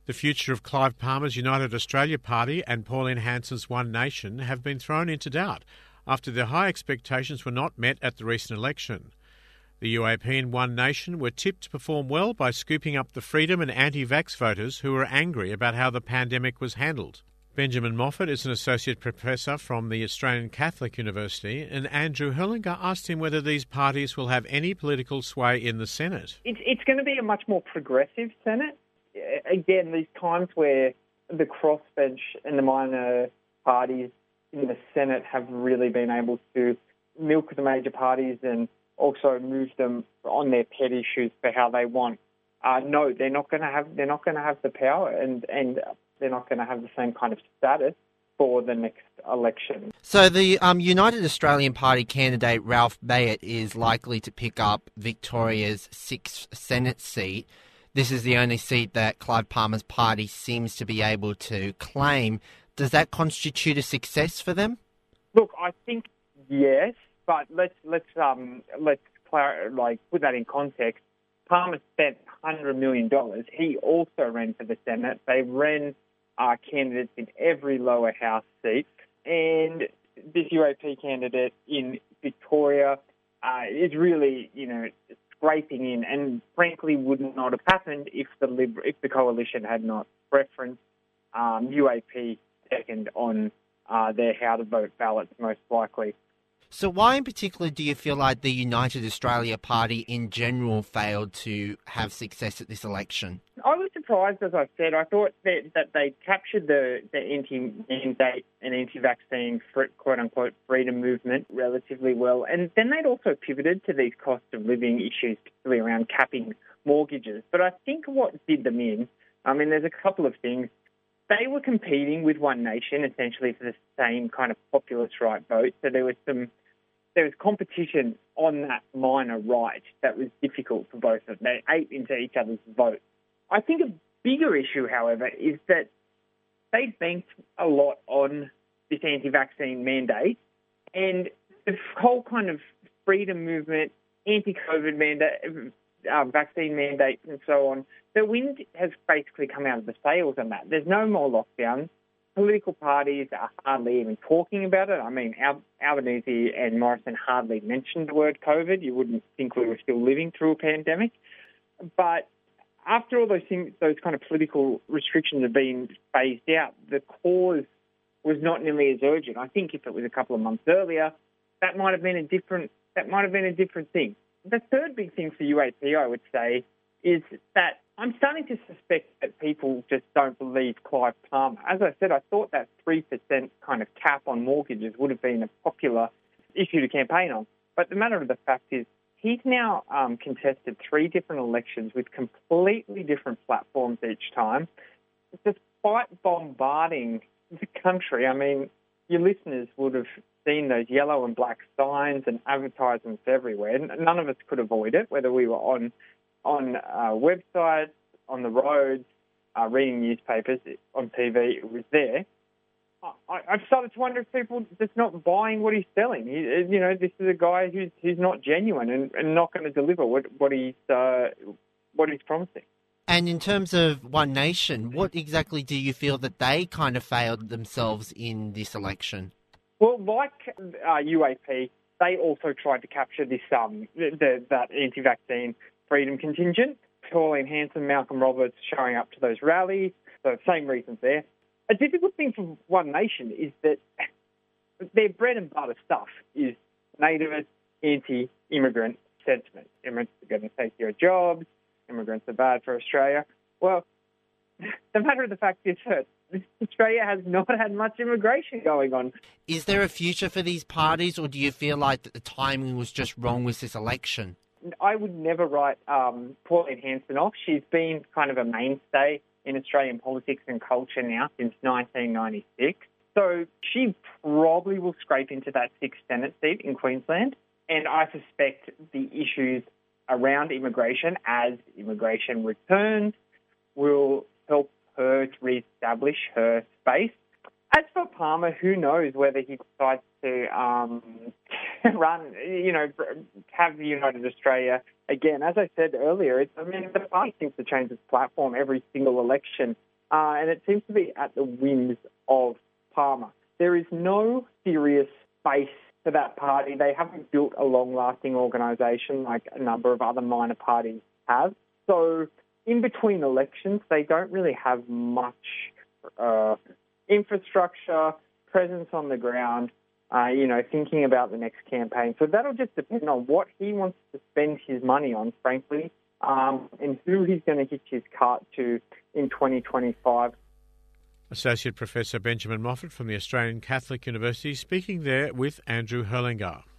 The future of Clive Palmer's United Australia Party and Pauline Hanson's One Nation have been thrown into doubt after their high expectations were not met at the recent election. The UAP and One Nation were tipped to perform well by scooping up the Freedom and anti-vax voters who were angry about how the pandemic was handled. Benjamin Moffat is an associate professor from the Australian Catholic University, and Andrew Herlinger asked him whether these parties will have any political sway in the Senate. It's going to be a much more progressive Senate. Again, these times where the crossbench and the minor parties in the Senate have really been able to milk the major parties and also move them on their pet issues for how they want. No, they're not going to have the power, and they're not going to have the same kind of status for the next election. So the United Australian Party candidate Ralph Bayet is likely to pick up Victoria's 6th Senate seat. This is the only seat that Clive Palmer's party seems to be able to claim. Does that constitute a success for them? Look, I think yes, but let's put that in context. Palmer spent $100 million. He also ran for the Senate. They ran candidates in every lower house seat, and this UAP candidate in Victoria is really, scraping in, and frankly would not have happened if the coalition had not referenced UAP second on their how to vote ballots, most likely. So why in particular do you feel like the United Australia Party in general failed to have success at this election? I was surprised, as I said. I thought that they captured the anti-mandate and anti-vaccine, quote-unquote, freedom movement relatively well. And then they'd also pivoted to these cost of living issues, particularly around capping mortgages. But I think what did them in, there's a couple of things. They were competing with One Nation, essentially, for the same kind of populist right vote. So there was competition on that minor right that was difficult for both of them. They ate into each other's vote. I think a bigger issue, however, is that they banked a lot on this anti-vaccine mandate, and the whole kind of freedom movement, anti-COVID mandate, vaccine mandates and so on, the wind has basically come out of the sails on that. There's no more lockdowns. Political parties are hardly even talking about it. Albanese and Morrison hardly mentioned the word COVID. You wouldn't think we were still living through a pandemic. But after all those things, those kind of political restrictions have been phased out, the cause was not nearly as urgent. I think if it was a couple of months earlier, that might have been a different thing. The third big thing for UAP, I would say, is that I'm starting to suspect that people just don't believe Clive Palmer. As I said, I thought that 3% kind of cap on mortgages would have been a popular issue to campaign on. But the matter of the fact is, he's now contested 3 different elections with completely different platforms each time, despite bombarding the country. Your listeners would have seen those yellow and black signs and advertisements everywhere. None of us could avoid it, whether we were on websites, on the roads, reading newspapers, on TV. It was there. I've started to wonder if people are just not buying what he's selling. This is a guy who's not genuine and not going to deliver what he's promising. And in terms of One Nation, what exactly do you feel that they kind of failed themselves in this election? Well, like UAP, they also tried to capture this that anti-vaccine freedom contingent. Pauline Hanson, Malcolm Roberts showing up to those rallies. So same reasons there. A difficult thing for One Nation is that their bread and butter stuff is nativist, anti-immigrant sentiment. Immigrants are going to take your jobs. Immigrants are bad for Australia. Well, the matter of the fact is that Australia has not had much immigration going on. Is there a future for these parties, or do you feel like that the timing was just wrong with this election? I would never write Pauline Hanson off. She's been kind of a mainstay in Australian politics and culture now since 1996. So she probably will scrape into that 6th Senate seat in Queensland. And I suspect the issues around immigration, as immigration returns, will help her to re-establish her space. As for Palmer, who knows whether he decides to run, have the United Australia again. As I said earlier, the party seems to change its platform every single election and it seems to be at the whims of Palmer. There is no serious base for that party. They haven't built a long-lasting organisation like a number of other minor parties have. So in between elections, they don't really have much infrastructure, presence on the ground, thinking about the next campaign. So that'll just depend on what he wants to spend his money on, frankly, and who he's going to hitch his cart to in 2025. Associate Professor Benjamin Moffat from the Australian Catholic University speaking there with Andrew Herlinger.